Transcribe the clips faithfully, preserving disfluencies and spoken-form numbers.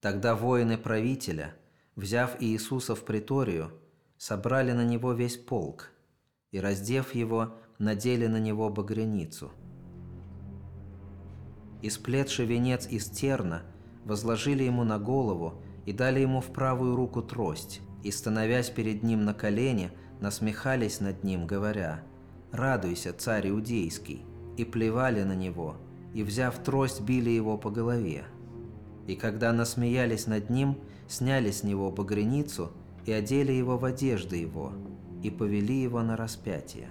Тогда воины правителя, взяв Иисуса в приторию, собрали на него весь полк и, раздев его, надели на него багряницу. И, сплетши венец из терна, возложили ему на голову и дали ему в правую руку трость, и, становясь перед ним на колени, насмехались над ним, говоря: «Радуйся, царь Иудейский!» И плевали на него, и, взяв трость, били его по голове. И когда насмеялись над ним, сняли с него багряницу и одели его в одежды его, и повели его на распятие.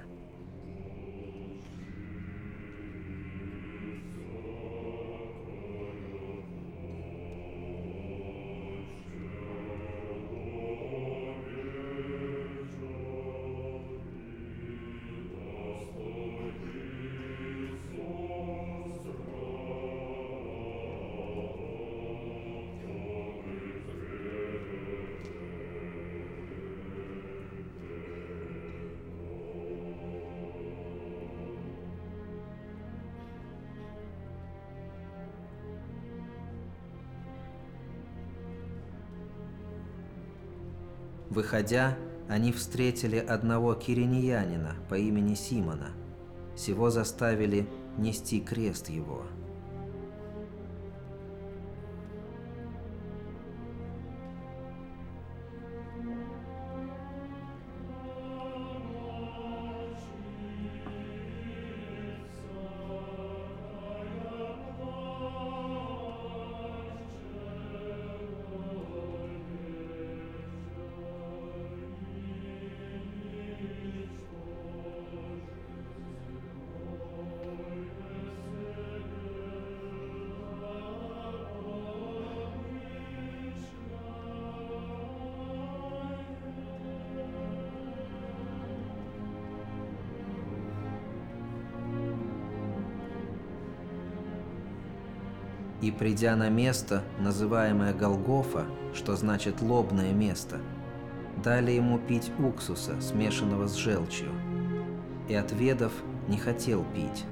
Выходя, они встретили одного киринеянина по имени Симона. Сего заставили нести крест его. И, придя на место, называемое Голгофа, что значит «лобное место», дали ему пить уксуса, смешанного с желчью, и, отведав, не хотел пить.